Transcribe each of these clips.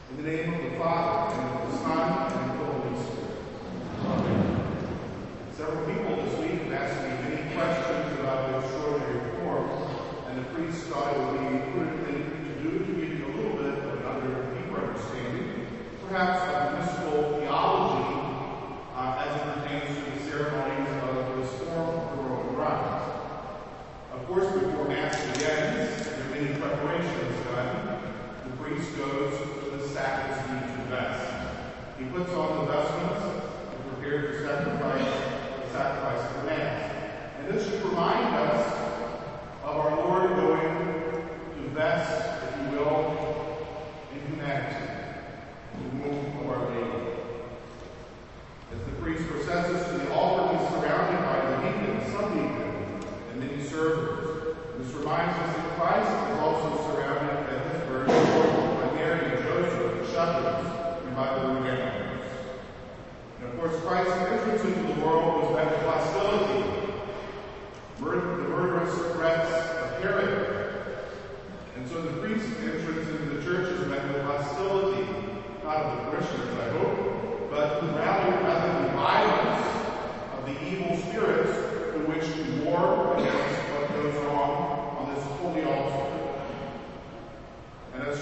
In the name of the Father, and of the Son, and of the Holy Spirit. Amen. Several people this week have asked me many questions about the extraordinary form, and the priest thought it would be prudent thing to do to give you a little bit of another deeper understanding, perhaps of mystical theology as it pertains to the ceremonies of this form of the Roman Rite. Of course, before Mass begins, there are many preparations done. The priest goes to the sacristy to vest. He puts on the vestments and prepares to sacrifice for Mass. And this should remind us of our Lord going to vest, if you will, in humanity, in the womb of Our Lady. As the priest processes to the altar, he's surrounded by the deacon, subdeacon, and many servers. This reminds us that Christ is also surrounded at his birth by Mary and Joseph, the shepherds, and by the root animals. And of course, Christ's entrance into the world was met with hostility, the murderous threats of Herod. And so the priest's entrance into the church is met with hostility, not of the Christians, I hope, but rather the violence of the evil spirits through which we war against what goes on this holy altar. And as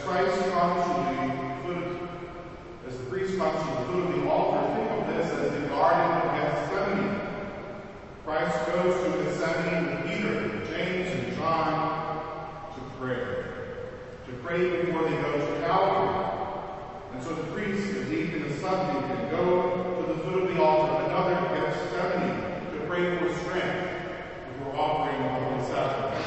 the priest comes to the foot of the altar, think of this as the Garden of Gethsemane. Christ goes to Gethsemane with Peter, James, and John to pray before they go to Calvary. And so the priest, the deacon, the subdeacon go to the foot of the altar, another Gethsemane, to pray for strength before offering the holy sacrifice.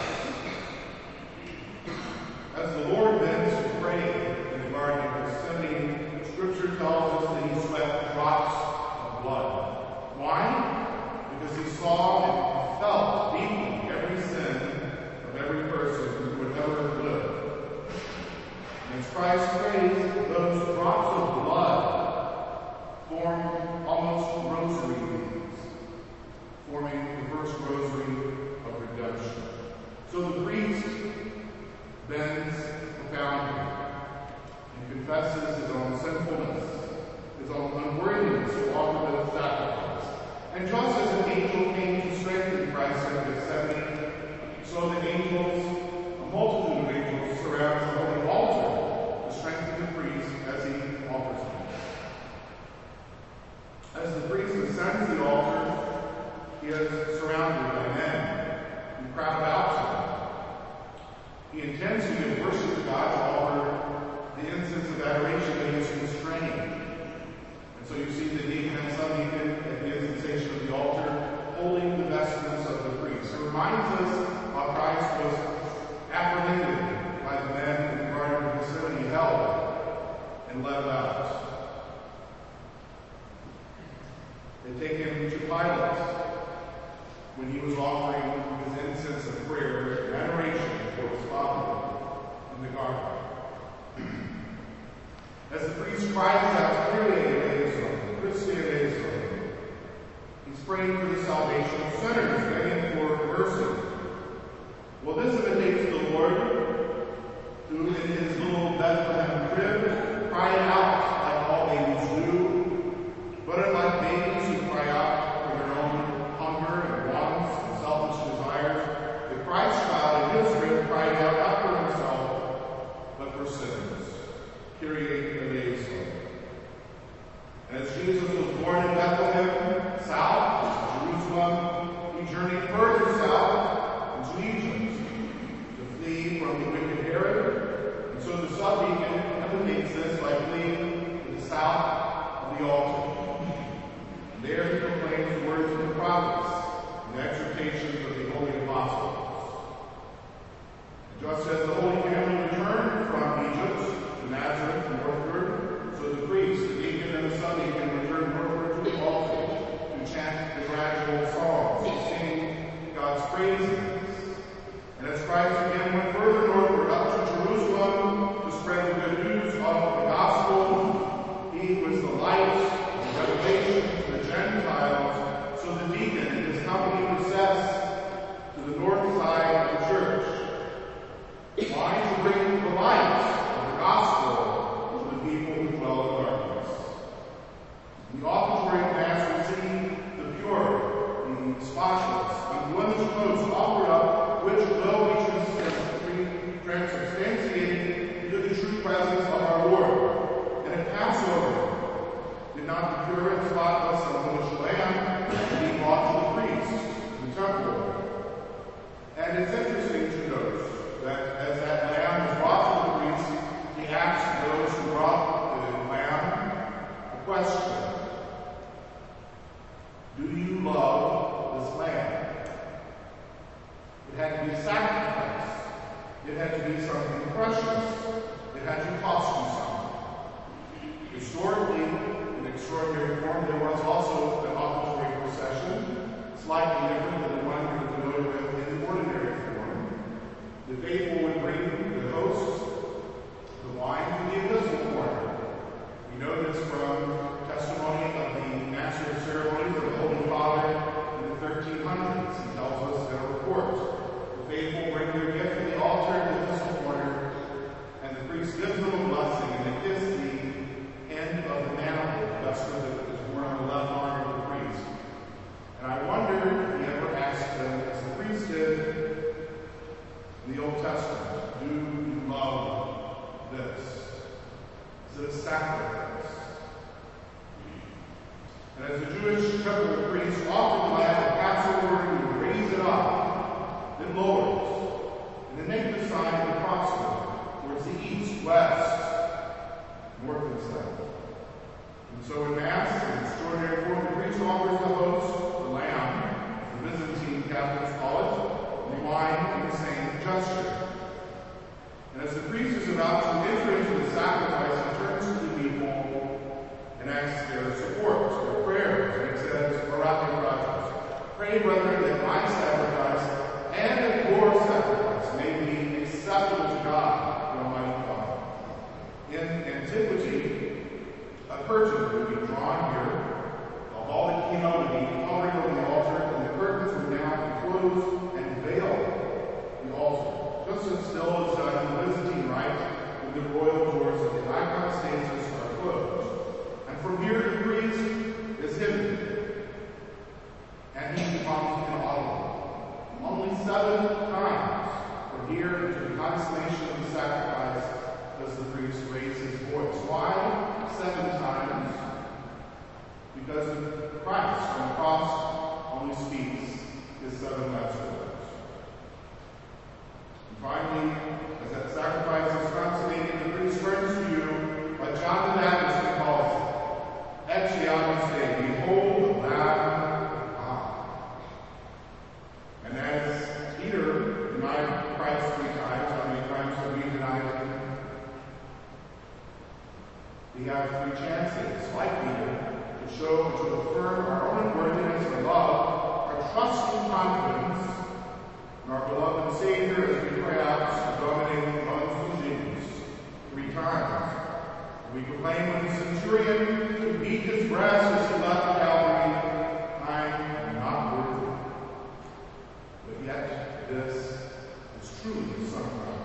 As the Lord bends to pray in the Garden of Gethsemane, Scripture tells us that he sweat drops of blood. Why? Because he saw and felt deeply every sin of every person who would ever live. And as Christ prays, those drops of blood form almost rosary beads, forming the first rosary of redemption. So the priest bends profoundly and confesses his own sinfulness, his own unworthiness to offer the sacrifice. And just as an angel came to strengthen Christ in Gethsemane, so the angels, a multitude of angels, surround the holy altar to strengthen the priest as he offers him. As the priest ascends the altar, he is surrounded by men who crowd out to him. He intends to give worship to God to offer the incense of adoration that he is constrained. And so you see the deacon and subdeacon at the incentation of the altar holding the vestments of the priest. It reminds us how Christ was apprehended by the men in the Garden of Gethsemane, held and led out. They take him to Pilate when he was offering his incense of prayer and adoration for his Father in the garden. As the priest cries out, Kyrie eleison, Christe eleison, he's praying for the salvation of sinners, begging for mercy. Well, this imitates the Lord, who in his little Bethlehem crib cried out like all babies do, but unlike babies who cry out for their own hunger and wants and selfish desires, the Christ child in his crib cried out not for himself, but for sinners. Kyrie eleison. And as Jesus was born in Bethlehem, south of Jerusalem, he journeyed further south into Egypt to flee from the wicked Herod. And so the subdeacon imitates this by fleeing to the south of the altar. And there he proclaims the words of the prophets and the exhortations of the holy apostles. And just as the Holy Family returned from Egypt to Nazareth northward, so the priest, the deacon, and the subdeacon returned northward to the altar to chant the gradual psalms, to sing God's praises. And as Christ again went further northward up to Jerusalem to spread the good news of the gospel, he was the light and revelation to the Gentiles. So the deacon and his company processed to the north side of the church. Why? To bring the light of the gospel the sacrifice. And as the Jewish temple priests often would add the Passover, he would raise it up, then lower it, and then make the sign of the cross towards the east, west, north, and south. And so in Mass, in extraordinary form, the priest offers the host, the lamb, the Byzantine Catholics call it, and the wine in the same gesture. And as the priest is about to enter into the sacrifice, he turns to the people and asks their support, their prayers. And he says, Orate Fratres, pray, brethren, that my sacrifice and your sacrifice may be acceptable to God, the Almighty Father. In antiquity, a curtain would be drawn here, a vaulted kino would be hovering over the altar, and the curtains would now close and veil the altar. Just as still is done in the Byzantine Rite, when the royal doors of the iconostasis are closed. And from here the priest is hidden, and he becomes inaudible. Only 7 times from here to the consummation of the sacrifice does the priest raise his voice. Why 7 times? Because Christ on the cross only speaks his 7 last words. Finally, as that sacrifice is consummated, the priest turns to you, like John the Baptist calls it, Ecce behold the Lamb of God. And as Peter denied Christ 3 times, how many times have we denied him? We have 3 chances, like Peter, to show and to affirm our own worthiness and love, our trust and confidence, our beloved Savior, as we cry out, Domine Bonus Genus, 3 times. We proclaim with the centurion who beat his breast as he left Calvary, I am not worthy. But yet, this is truly the Son of God.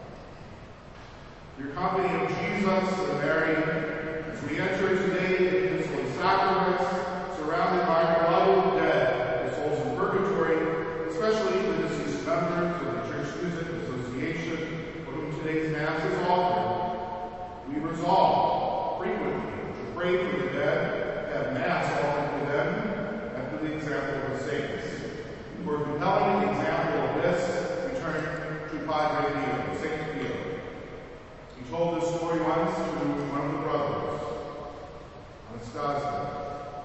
Your company of Jesus and Mary, as we enter today into this holy sacrament, surrounded by our beloved dead, the souls in purgatory, especially the deceased members of the Church Music Association, for whom today's Mass is offered, we resolve frequently to pray for the dead, to have Mass offered for them, after the example of the saints. For a compelling example of this, we turn to Padre Pio, Saint Pio. He told this story once to one of the brothers, Anastasia.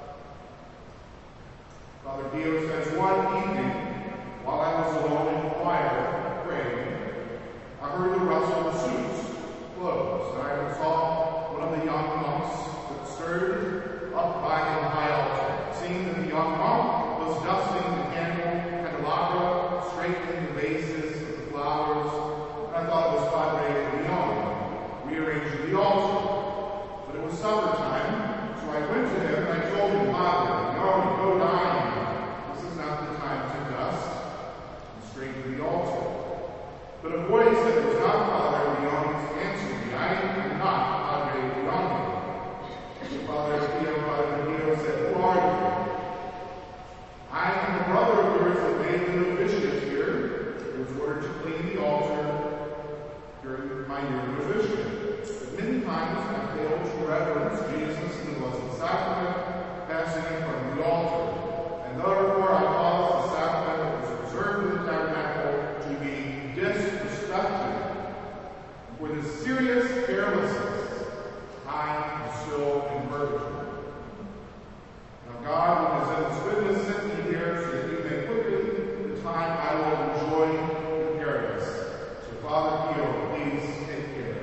Father Pio says, one evening, while I was alone in the choir praying, I heard the rustle of suits closed, and I saw one of the young monks that stirred up by the high altar. Seeing that the young monk was dusting the candelabra, straightening the vases of the flowers, and I thought it was Padre Leone rearranging the altar. But it was supper time, so I went to him and I told him, Padre, go dine. This is not the time to dust. Straight to the altar. But a voice that was not Padre Leone's answered me, I am not Padre Leone. So Padre Pio said, who are you? I am the brother of yours that made the novitiate here. It was ordered to clean the altar during my year of novitiate. But many times I failed to reverence Jesus in the Blessed Sacrament, passing in front of the altar. And therefore I caused the sacrament that was reserved in the tabernacle to be disrespected. For this serious carelessness, I am still in purgatory. Now God, who has in his goodness sent me here, so that you may quickly the time I will enjoy in paradise. So Father Pio, please take care.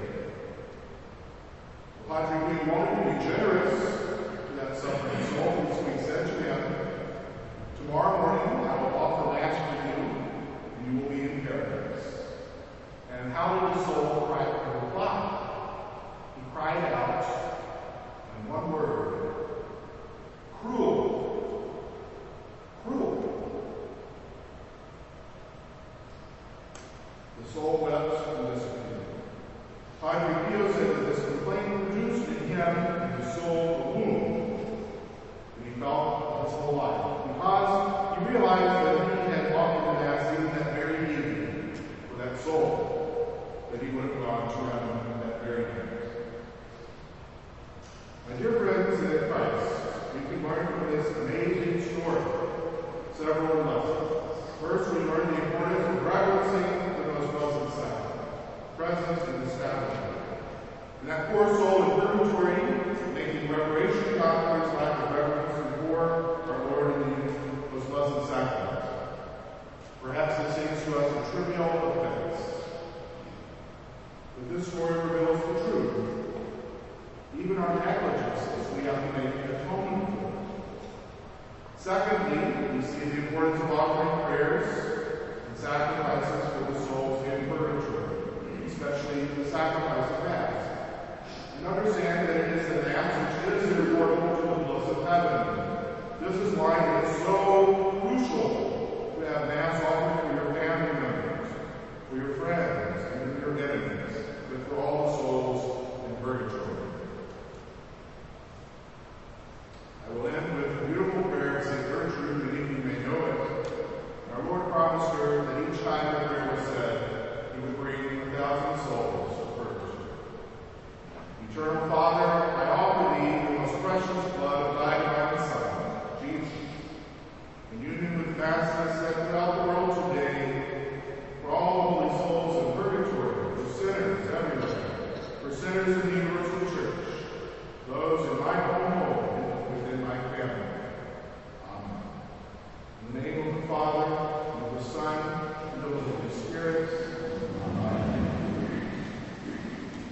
Padre, we wanted to be generous to that suffering soul, so we said to him, tomorrow morning I will offer Mass for you, and you will be in paradise. And how did the soul reply? He cried out in one word, cruel, cruel. The soul wept and disappeared. Padre Pio said that this complaint produced in him and his soul a wound that he felt his whole life, because he realized that he had offered the Mass even that very evening for that soul, that he would have gone to heaven that very night. learn from this amazing story several lessons. First, we learn the importance of reverencing the most blessed sacrament, presence in the sacrament. And that poor soul in purgatory, making reparation God for his lack of reverence before our Lord in the most blessed sacrament. Perhaps this seems to us a trivial offense. But this story reveals the truth. Even our negligences we have to make atonement for. Secondly, we see the importance of offering prayers and sacrifices for the souls in purgatory, especially the sacrifice of Mass. And understand that it is the Mass which is the portal to the bliss of heaven. This is why it is so crucial to have Mass offered for your family members, for your friends, and for your enemies, but for all the souls in purgatory.